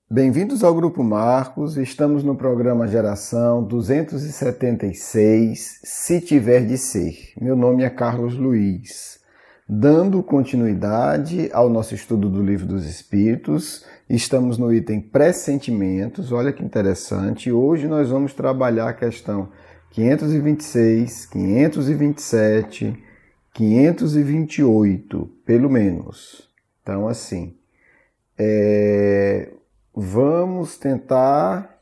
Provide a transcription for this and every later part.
Bem-vindos ao Grupo Marcos, estamos no programa Geração 276, Se Tiver de Ser. Meu nome é Carlos Luiz. Dando continuidade ao nosso estudo do Livro dos Espíritos, estamos no item Pressentimentos, olha que interessante. Hoje nós vamos trabalhar a questão 526, 527, 528, pelo menos. Então, assim, vamos tentar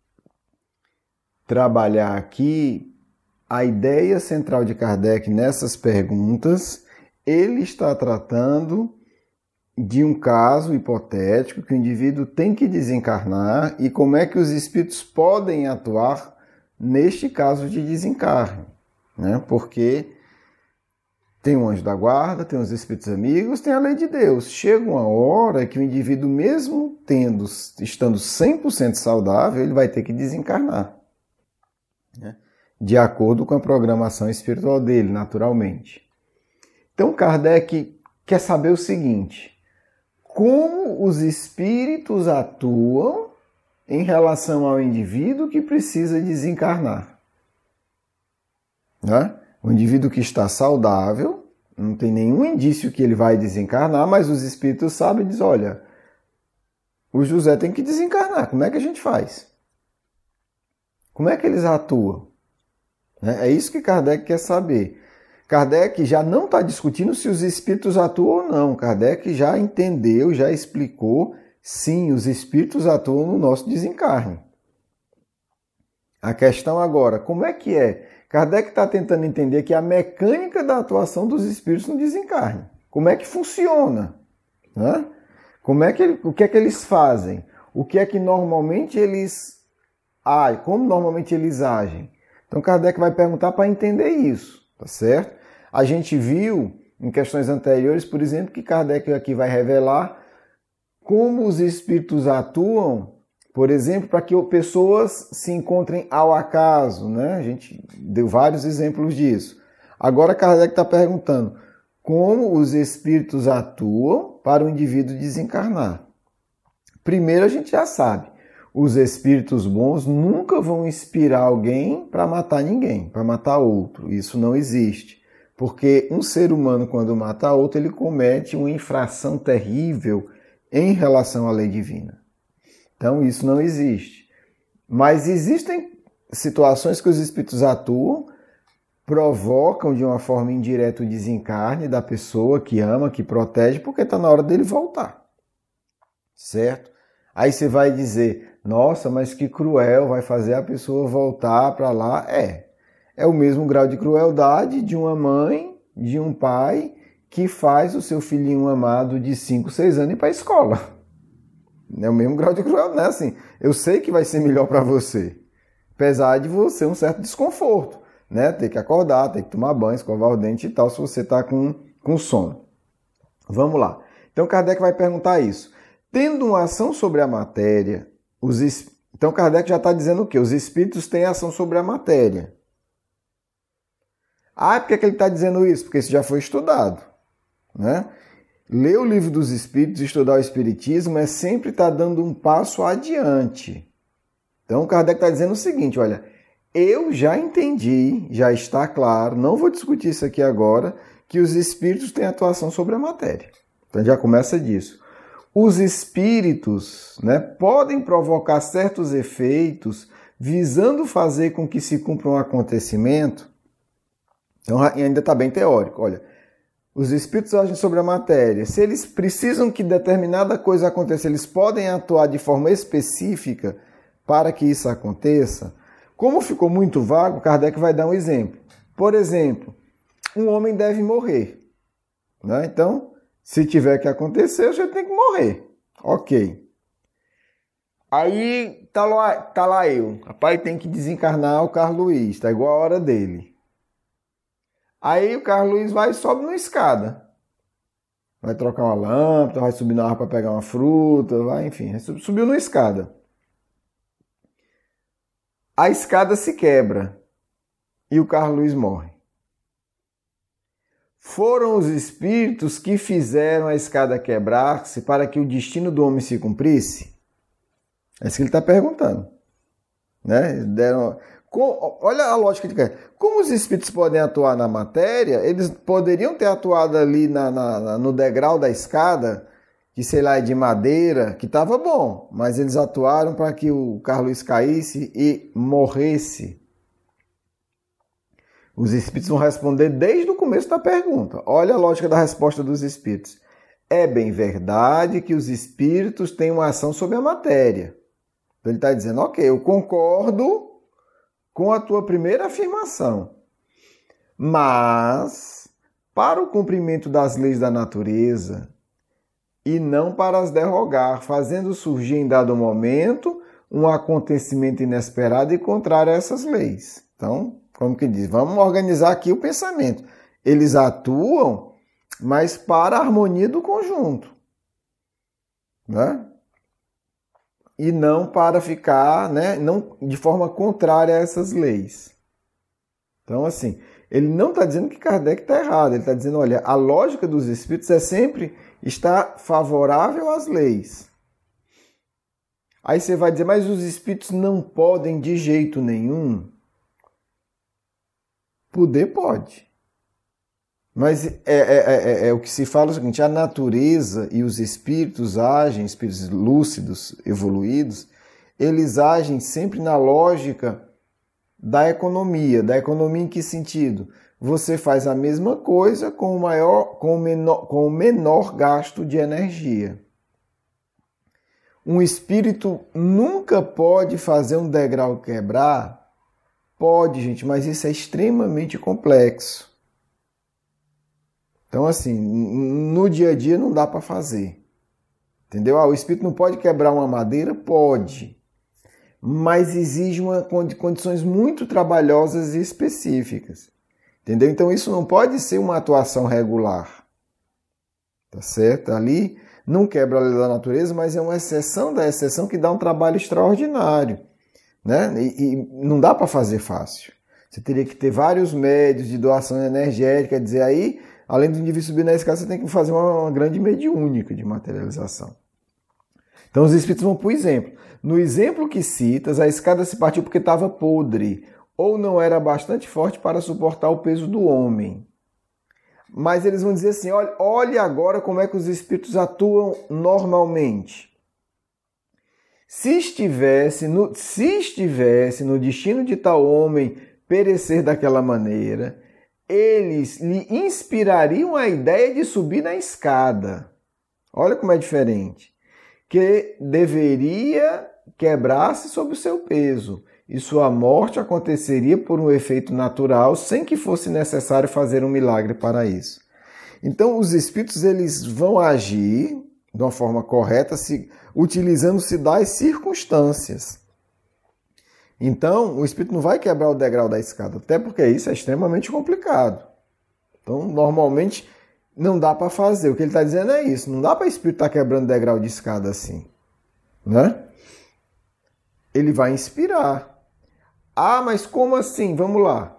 trabalhar aqui a ideia central de Kardec nessas perguntas. Ele está tratando de um caso hipotético que o indivíduo tem que desencarnar e como é que os espíritos podem atuar neste caso de desencarne, né? Porque tem um anjo da guarda, tem os espíritos amigos, tem a lei de Deus. Chega uma hora que o indivíduo, mesmo estando 100% saudável, ele vai ter que desencarnar, né? De acordo com a programação espiritual dele, naturalmente. Então, Kardec quer saber o seguinte: como os espíritos atuam em relação ao indivíduo que precisa desencarnar, né? O indivíduo que está saudável, não tem nenhum indício que ele vai desencarnar, mas os espíritos sabem e dizem, olha, o José tem que desencarnar, como é que a gente faz? Como é que eles atuam? É isso que Kardec quer saber. Kardec já não está discutindo se os espíritos atuam ou não. Kardec já entendeu, já explicou, sim, os espíritos atuam no nosso desencarne. A questão agora, como é que é? Kardec está tentando entender que a mecânica da atuação dos espíritos no desencarne. Como é que funciona? Né? O que é que eles fazem? O que é que normalmente eles agem? Como normalmente eles agem? Então Kardec vai perguntar para entender isso, tá certo? A gente viu em questões anteriores, por exemplo, que Kardec aqui vai revelar como os espíritos atuam, por exemplo, para que pessoas se encontrem ao acaso, né? A gente deu vários exemplos disso. Agora Kardec está perguntando como os espíritos atuam para o indivíduo desencarnar. Primeiro a gente já sabe, os espíritos bons nunca vão inspirar alguém para matar ninguém, para matar outro. Isso não existe. Porque um ser humano, quando mata outro, ele comete uma infração terrível em relação à lei divina. Então, isso não existe. Mas existem situações que os espíritos atuam, provocam de uma forma indireta o desencarne da pessoa que ama, que protege, porque está na hora dele voltar. Certo? Aí você vai dizer, nossa, mas que cruel, vai fazer a pessoa voltar para lá. É o mesmo grau de crueldade de uma mãe, de um pai, que faz o seu filhinho amado de 5, 6 anos ir para a escola. É o mesmo grau de crueldade, né? Assim, eu sei que vai ser melhor para você, apesar de você um certo desconforto, né? Ter que acordar, ter que tomar banho, escovar o dente e tal, se você está com sono. Vamos lá. Então Kardec vai perguntar isso. Tendo uma ação sobre a matéria, então Kardec já está dizendo o quê? Os espíritos têm ação sobre a matéria. Por que ele está dizendo isso? Porque isso já foi estudado, né? Ler o Livro dos Espíritos, estudar o Espiritismo, é sempre estar dando um passo adiante. Então, Kardec está dizendo o seguinte, olha, eu já entendi, já está claro, não vou discutir isso aqui agora, que os espíritos têm atuação sobre a matéria. Então, já começa disso. Os espíritos, né, podem provocar certos efeitos visando fazer com que se cumpra um acontecimento. Então, ainda está bem teórico, olha. Os espíritos agem sobre a matéria. Se eles precisam que determinada coisa aconteça, eles podem atuar de forma específica para que isso aconteça. Como ficou muito vago, Kardec vai dar um exemplo. Por exemplo, um homem deve morrer, né? Então, se tiver que acontecer, você tem que morrer. Ok. Aí tá lá eu. Rapaz, tem que desencarnar o Carlos Luiz. Tá igual a hora dele. Aí o Carlos Luiz vai e sobe numa escada. Vai trocar uma lâmpada, vai subir na árvore para pegar uma fruta, vai, enfim. Subiu numa escada. A escada se quebra e o Carlos Luiz morre. Foram os espíritos que fizeram a escada quebrar-se para que o destino do homem se cumprisse? É isso que ele está perguntando. Né? Olha a lógica de cara. Como os espíritos podem atuar na matéria, eles poderiam ter atuado ali no degrau da escada, que sei lá, é de madeira, que estava bom, mas eles atuaram para que o Carlos caísse e morresse. Os espíritos vão responder desde o começo da pergunta. Olha a lógica da resposta dos espíritos. É bem verdade que os espíritos têm uma ação sobre a matéria. Então ele está dizendo, ok, eu concordo com a tua primeira afirmação, mas para o cumprimento das leis da natureza e não para as derrogar, fazendo surgir em dado momento um acontecimento inesperado e contrário a essas leis. Então, como que diz? Vamos organizar aqui o pensamento. Eles atuam, mas para a harmonia do conjunto, né? E não para ficar, né, não, de forma contrária a essas leis. Então, assim, ele não está dizendo que Kardec está errado, ele está dizendo, olha, a lógica dos espíritos é sempre estar favorável às leis. Aí você vai dizer, mas os espíritos não podem de jeito nenhum? Poder pode. Mas é o que se fala o seguinte, a natureza e os espíritos agem, espíritos lúcidos, evoluídos, eles agem sempre na lógica da economia. Da economia em que sentido? Você faz a mesma coisa com o menor gasto de energia. Um espírito nunca pode fazer um degrau quebrar? Pode, gente, mas isso é extremamente complexo. Então, assim, no dia a dia não dá para fazer. Entendeu? O espírito não pode quebrar uma madeira? Pode. Mas exige condições muito trabalhosas e específicas. Entendeu? Então, isso não pode ser uma atuação regular. Tá certo? Ali não quebra a lei da natureza, mas é uma exceção da exceção que dá um trabalho extraordinário. Né? E não dá para fazer fácil. Você teria que ter vários médios de doação energética, quer dizer, aí... Além do indivíduo subir na escada, você tem que fazer uma grande mediúnica de materialização. Então os espíritos vão para o exemplo. No exemplo que citas, a escada se partiu porque estava podre, ou não era bastante forte para suportar o peso do homem. Mas eles vão dizer assim, olha agora como é que os espíritos atuam normalmente. Se estivesse no destino de tal homem perecer daquela maneira... eles lhe inspirariam a ideia de subir na escada. Olha como é diferente. Que deveria quebrar-se sob o seu peso, e sua morte aconteceria por um efeito natural, sem que fosse necessário fazer um milagre para isso. Então, os espíritos eles vão agir de uma forma correta, utilizando-se das circunstâncias. Então, o espírito não vai quebrar o degrau da escada, até porque isso é extremamente complicado. Então, normalmente, não dá para fazer. O que ele está dizendo é isso. Não dá para o espírito estar quebrando degrau de escada assim. Né? Ele vai inspirar. Ah, mas como assim? Vamos lá.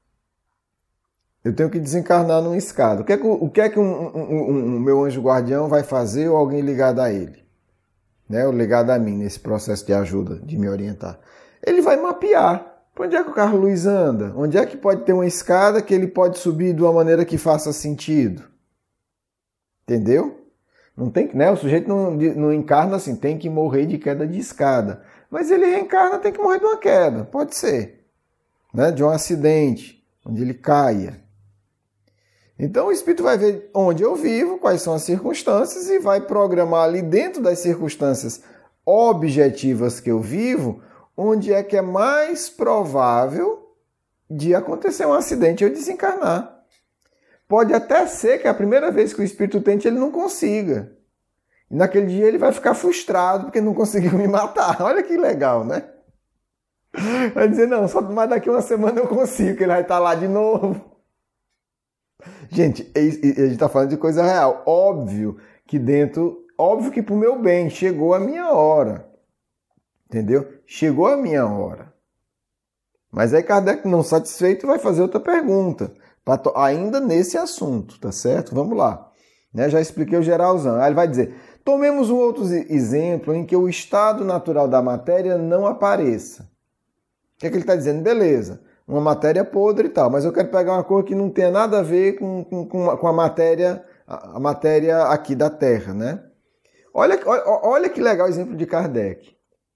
Eu tenho que desencarnar numa escada. O que é que um meu anjo guardião vai fazer ou alguém ligado a ele? Né? Ou ligado a mim nesse processo de ajuda, de me orientar. Ele vai mapear. Para onde é que o Carlos Luiz anda? Onde é que pode ter uma escada que ele pode subir de uma maneira que faça sentido? Entendeu? Não tem, né? O sujeito não encarna assim, tem que morrer de queda de escada. Mas ele reencarna, tem que morrer de uma queda. Pode ser. Né? De um acidente, onde ele caia. Então o espírito vai ver onde eu vivo, quais são as circunstâncias e vai programar ali dentro das circunstâncias objetivas que eu vivo, onde é que é mais provável de acontecer um acidente e eu desencarnar. Pode até ser que a primeira vez que o espírito tente, ele não consiga. E naquele dia ele vai ficar frustrado porque não conseguiu me matar. Olha que legal, né? Vai dizer, não, só mais daqui uma semana eu consigo, que ele vai estar lá de novo. Gente, a gente está falando de coisa real. Óbvio que para o meu bem, chegou a minha hora. Entendeu? Chegou a minha hora. Mas aí Kardec, não satisfeito, vai fazer outra pergunta. Ainda nesse assunto, tá certo? Vamos lá. Né? Já expliquei o geralzão. Aí ele vai dizer, Tomemos um outro exemplo em que o estado natural da matéria não apareça. O que é que ele está dizendo? Beleza, uma matéria podre e tal, mas eu quero pegar uma cor que não tenha nada a ver com a matéria aqui da Terra, né? Olha que legal o exemplo de Kardec.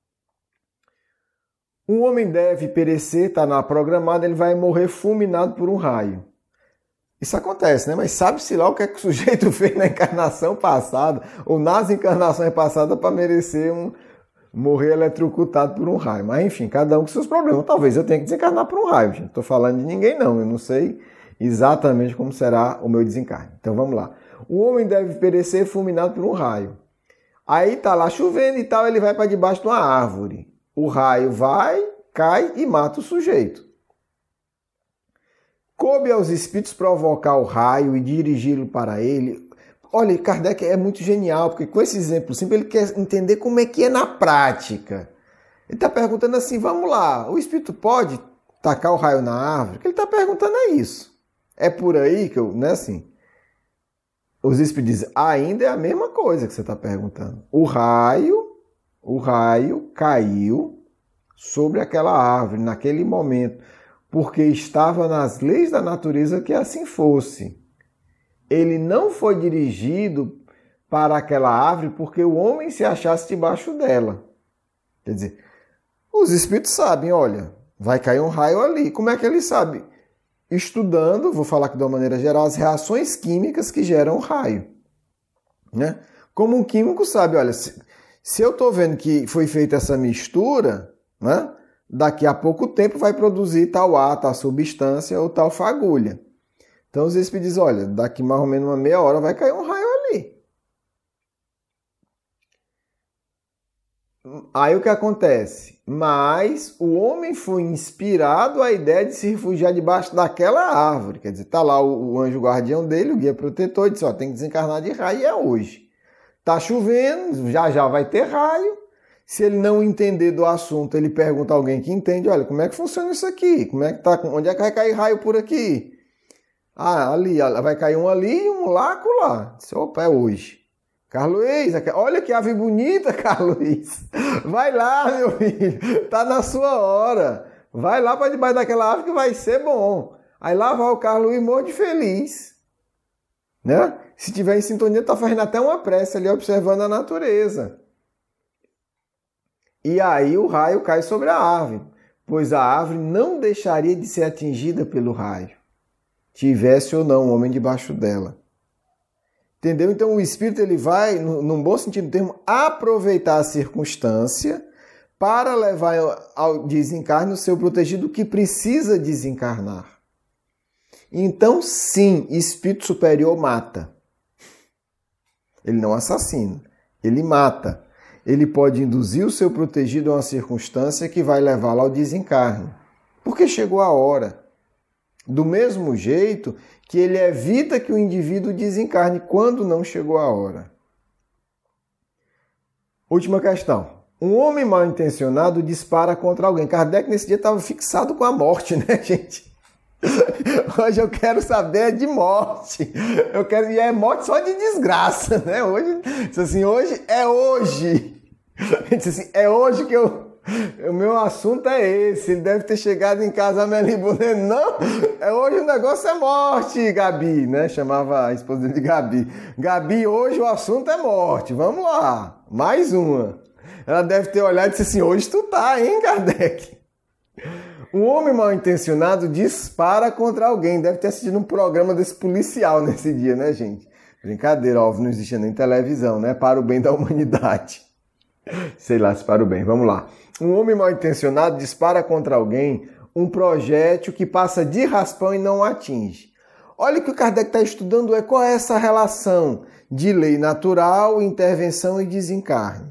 Um homem deve perecer, está na programada, ele vai morrer fulminado por um raio. Isso acontece, né? Mas sabe-se lá o que é que o sujeito fez na encarnação passada ou nas encarnações passadas para merecer morrer eletrocutado por um raio. Mas enfim, cada um com seus problemas. Talvez eu tenha que desencarnar por um raio. Não estou falando de ninguém não, eu não sei exatamente como será o meu desencarne. Então vamos lá. O homem deve perecer fulminado por um raio. Aí tá lá chovendo e tal, ele vai para debaixo de uma árvore. O raio vai, cai e mata o sujeito. Coube aos espíritos provocar o raio e dirigi-lo para ele. Olha, Kardec é muito genial, porque com esse exemplo simples ele quer entender como é que é na prática. Ele está perguntando assim, vamos lá, o espírito pode tacar o raio na árvore? O que ele está perguntando é isso. É por aí que eu, né, assim... Os espíritos dizem, ainda é a mesma coisa que você está perguntando. O raio caiu sobre aquela árvore, naquele momento, porque estava nas leis da natureza que assim fosse. Ele não foi dirigido para aquela árvore porque o homem se achasse debaixo dela. Quer dizer, os espíritos sabem, olha, vai cair um raio ali. Como é que ele sabe? Estudando, vou falar aqui de uma maneira geral, as reações químicas que geram o raio. Né? Como um químico sabe, olha, se eu estou vendo que foi feita essa mistura, né, daqui a pouco tempo vai produzir tal A, tal substância ou tal fagulha. Então os espíritos dizem, olha, daqui mais ou menos uma meia hora vai cair um raio ali. Aí o que acontece? Mas o homem foi inspirado à ideia de se refugiar debaixo daquela árvore. Quer dizer, está lá o anjo guardião dele, o guia protetor, e diz, ó, tem que desencarnar de raio e é hoje. Está chovendo, já vai ter raio. Se ele não entender do assunto, ele pergunta a alguém que entende, olha, como é que funciona isso aqui? Como é que tá? Onde é que vai cair raio por aqui? Ah, ali, vai cair um ali e um lá, lá. Opa, é hoje. Carlos, olha que ave bonita, Carlos. Vai lá, meu filho. Tá na sua hora. Vai lá para debaixo daquela árvore que vai ser bom. Aí lá vai o Carlos morto de feliz. Né? Se tiver em sintonia, tá fazendo até uma prece ali, observando a natureza. E aí o raio cai sobre a árvore, pois a árvore não deixaria de ser atingida pelo raio, tivesse ou não um homem debaixo dela. Entendeu? Então o espírito ele vai, num bom sentido do termo, aproveitar a circunstância para levar ao desencarne o seu protegido que precisa desencarnar. Então sim, espírito superior mata. Ele não assassina, ele mata. Ele pode induzir o seu protegido a uma circunstância que vai levá-lo ao desencarne, porque chegou a hora. Do mesmo jeito que ele evita que o indivíduo desencarne quando não chegou a hora. Última questão. Um homem mal intencionado dispara contra alguém. Kardec nesse dia estava fixado com a morte, né, gente? Hoje eu quero saber de morte. E é morte só de desgraça, né? Hoje é hoje. Ele disse assim, é hoje que o meu assunto é esse. Ele deve ter chegado em casa melibulando. Não, hoje o negócio é morte, Gabi, né? Chamava a esposa de Gabi. Gabi, hoje o assunto é morte. Vamos lá, mais uma. Ela deve ter olhado e disse assim, hoje tu tá, hein, Kardec? Um homem mal intencionado dispara contra alguém. Deve ter assistido um programa desse policial nesse dia, né, gente? Brincadeira, óbvio, não existia nem televisão, né? Para o bem da humanidade. Sei lá se para o bem. Vamos lá. Um homem mal intencionado dispara contra alguém um projétil que passa de raspão e não o atinge. Olha o que o Kardec está estudando, qual é essa relação de lei natural, intervenção e desencarne.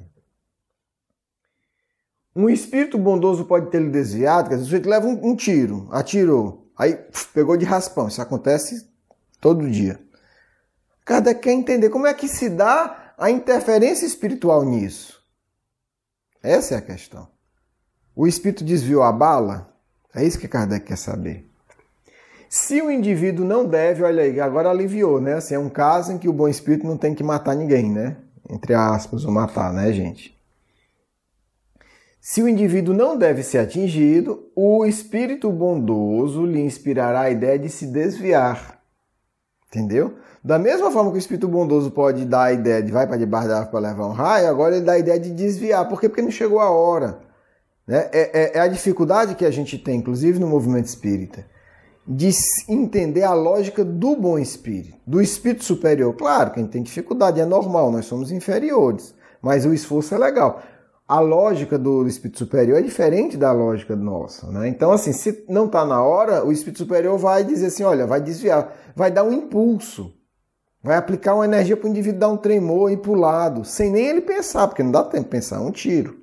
Um espírito bondoso pode ter lhe desviado, quer dizer, o sujeito leva um tiro, atirou, aí pegou de raspão. Isso acontece todo dia. Kardec quer entender como é que se dá a interferência espiritual nisso. Essa é a questão. O espírito desviou a bala? É isso que Kardec quer saber. Se o indivíduo não deve, olha aí, agora aliviou, né? Assim, é um caso em que o bom espírito não tem que matar ninguém, né? entre aspas, o matar, né, gente? Se o indivíduo não deve ser atingido, o espírito bondoso lhe inspirará a ideia de se desviar. Entendeu? Da mesma forma que o espírito bondoso pode dar a ideia de vai para debaixo da árvore para levar um raio, agora ele dá a ideia de desviar. Por quê? Porque não chegou a hora. Né? É a dificuldade que a gente tem, inclusive no movimento espírita, de entender a lógica do bom espírito, do espírito superior. Claro que a gente tem dificuldade, é normal, nós somos inferiores, mas o esforço é legal. A lógica do espírito superior é diferente da lógica nossa, né? Então, assim, se não está na hora, o espírito superior vai dizer assim, olha, vai desviar, vai dar um impulso, vai aplicar uma energia para o indivíduo dar um tremor e ir para o lado, sem nem ele pensar, porque não dá tempo de pensar, é um tiro.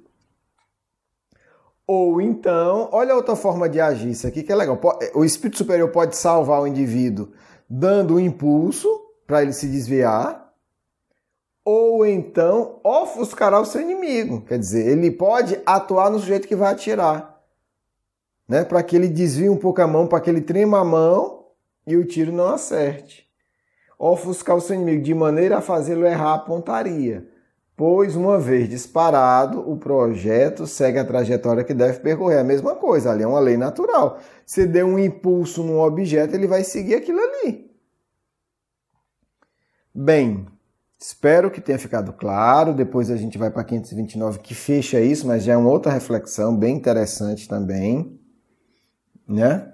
Ou então, olha outra forma de agir, isso aqui que é legal. O espírito superior pode salvar o indivíduo dando um impulso para ele se desviar, ou então ofuscará o seu inimigo. Quer dizer, ele pode atuar no sujeito que vai atirar, né? Para que ele desvie um pouco a mão, para que ele trema a mão e o tiro não acerte. Ofuscar o seu inimigo de maneira a fazê-lo errar a pontaria. Pois, uma vez disparado, o projeto segue a trajetória que deve percorrer. A mesma coisa, ali é uma lei natural. Se der um impulso num objeto, ele vai seguir aquilo ali. Bem, espero que tenha ficado claro. Depois a gente vai para 529 que fecha isso, mas já é uma outra reflexão bem interessante também, né?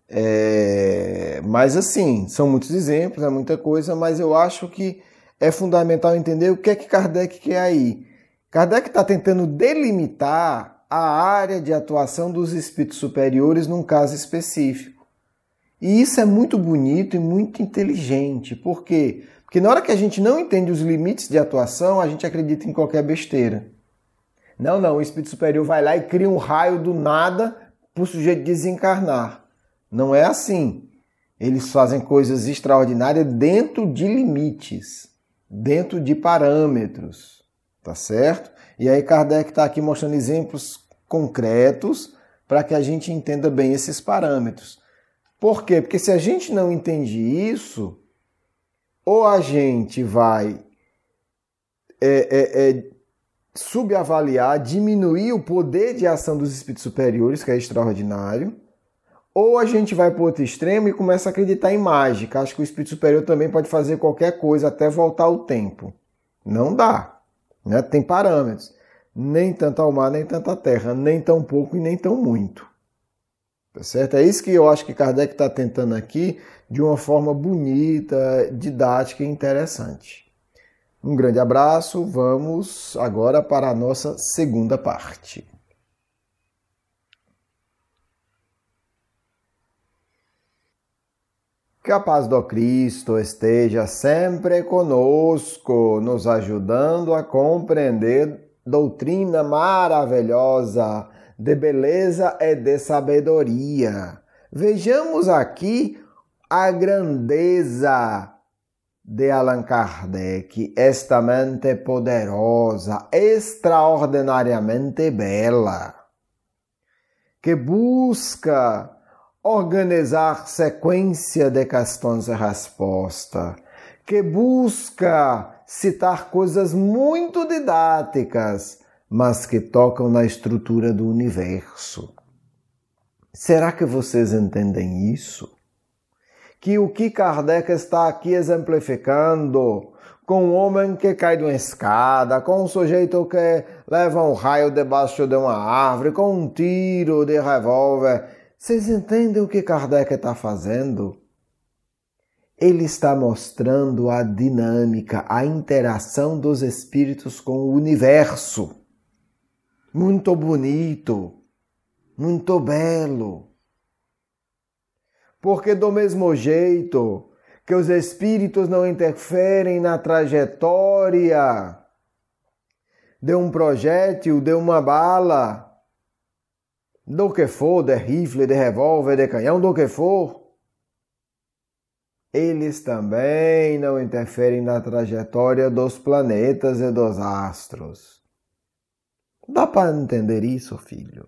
Mas assim, são muitos exemplos, é muita coisa, mas eu acho que é fundamental entender o que é que Kardec quer aí. Kardec está tentando delimitar a área de atuação dos espíritos superiores num caso específico. E isso é muito bonito e muito inteligente. Por quê? Porque na hora que a gente não entende os limites de atuação, a gente acredita em qualquer besteira. Não, o espírito superior vai lá e cria um raio do nada para o sujeito desencarnar. Não é assim. Eles fazem coisas extraordinárias dentro de limites, dentro de parâmetros, tá certo? E aí Kardec está aqui mostrando exemplos concretos para que a gente entenda bem esses parâmetros. Por quê? Porque se a gente não entende isso, ou a gente vai subavaliar, diminuir o poder de ação dos espíritos superiores, que é extraordinário, ou a gente vai para o outro extremo e começa a acreditar em mágica. Acho que o espírito superior também pode fazer qualquer coisa até voltar ao tempo. Não dá, né? Tem parâmetros. Nem tanto ao mar, nem tanto à terra. Nem tão pouco e nem tão muito. Tá certo? É isso que eu acho que Kardec está tentando aqui de uma forma bonita, didática e interessante. Um grande abraço. Vamos agora para a nossa segunda parte. Que a paz do Cristo esteja sempre conosco, nos ajudando a compreender doutrina maravilhosa de beleza e de sabedoria. Vejamos aqui a grandeza de Allan Kardec, esta mente poderosa, extraordinariamente bela, que busca organizar sequência de questões e respostas, que busca citar coisas muito didáticas, mas que tocam na estrutura do universo. Será que vocês entendem isso? Que o que Kardec está aqui exemplificando com um homem que cai de uma escada, com um sujeito que leva um raio debaixo de uma árvore, com um tiro de revólver. Vocês entendem o que Kardec está fazendo? Ele está mostrando a dinâmica, a interação dos espíritos com o universo. Muito bonito, muito belo. Porque do mesmo jeito que os espíritos não interferem na trajetória de um projétil, de uma bala, do que for, de rifle, de revólver, de canhão, do que for, eles também não interferem na trajetória dos planetas e dos astros. Dá para entender isso, filho?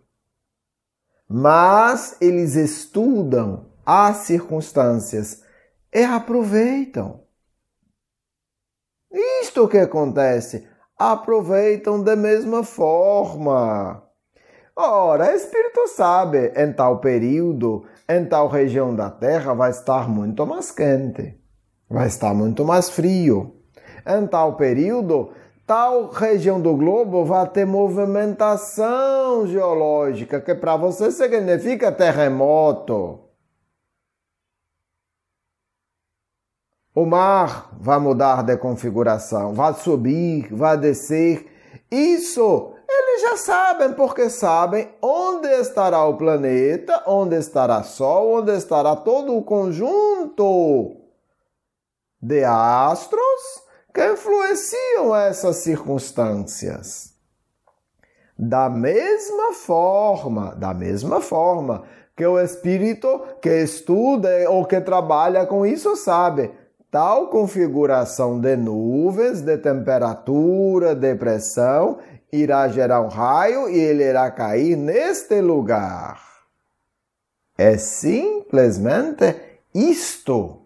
Mas eles estudam as circunstâncias e aproveitam. Isto que acontece. aproveitam da mesma forma. Ora, Espírito sabe, em tal período, em tal região da Terra, vai estar muito mais quente, vai estar muito mais frio. Em tal período, tal região do globo vai ter movimentação geológica, que para você significa terremoto. O mar vai mudar de configuração, vai subir, vai descer. Isso eles já sabem, porque sabem onde estará o planeta, onde estará o Sol, onde estará todo o conjunto de astros que influenciam essas circunstâncias. Da mesma forma que o espírito que estuda ou que trabalha com isso sabe, tal configuração de nuvens, de temperatura, de pressão, irá gerar um raio e ele irá cair neste lugar. É simplesmente isto.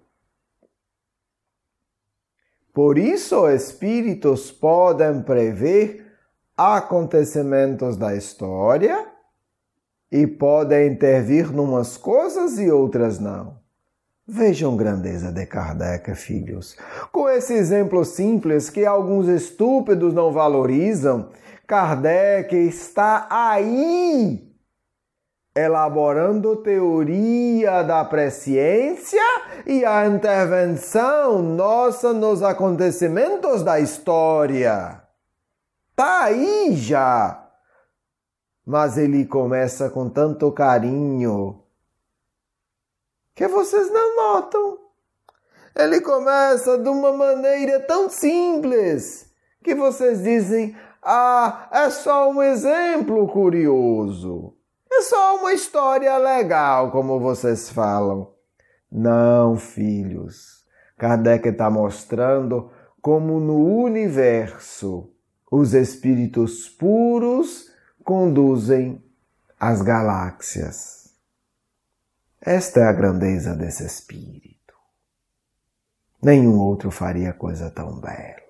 Por isso, espíritos podem prever acontecimentos da história e podem intervir numas coisas e outras não. Vejam a grandeza de Kardec, filhos. Com esse exemplo simples que alguns estúpidos não valorizam, Kardec está aí elaborando teoria da presciência e a intervenção nossa nos acontecimentos da história. Está aí já. Mas ele começa com tanto carinho que vocês não notam. Ele começa de uma maneira tão simples que vocês dizem: ah, é só um exemplo curioso. É só uma história legal, como vocês falam. Não, filhos. Kardec está mostrando como no universo os espíritos puros conduzem as galáxias. Esta é a grandeza desse espírito. Nenhum outro faria coisa tão bela.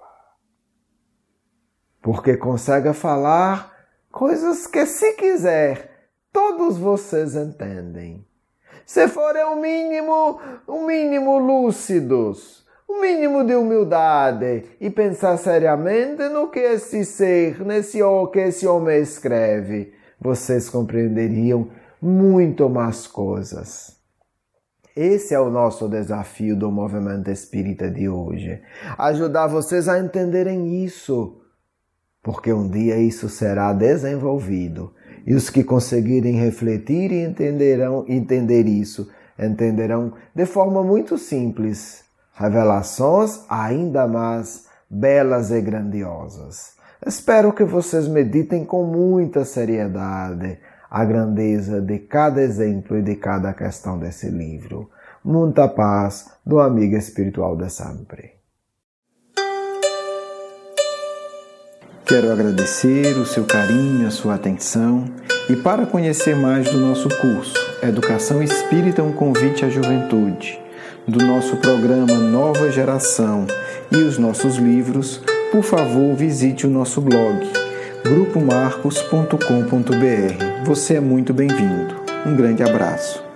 Porque consegue falar coisas que, se quiser, todos vocês entendem. Se forem um mínimo lúcidos, um mínimo de humildade e pensar seriamente no que esse ser, que esse homem escreve, vocês compreenderiam muito mais coisas. Esse é o nosso desafio do movimento espírita de hoje. Ajudar vocês a entenderem isso, porque um dia isso será desenvolvido. E os que conseguirem refletir e entender isso, entenderão de forma muito simples revelações ainda mais belas e grandiosas. Espero que vocês meditem com muita seriedade a grandeza de cada exemplo e de cada questão desse livro. Muita paz do amigo espiritual de sempre. Quero agradecer o seu carinho, a sua atenção e para conhecer mais do nosso curso Educação Espírita, um convite à juventude, do nosso programa Nova Geração e os nossos livros, por favor visite o nosso blog grupomarcos.com.br. Você é muito bem-vindo. Um grande abraço.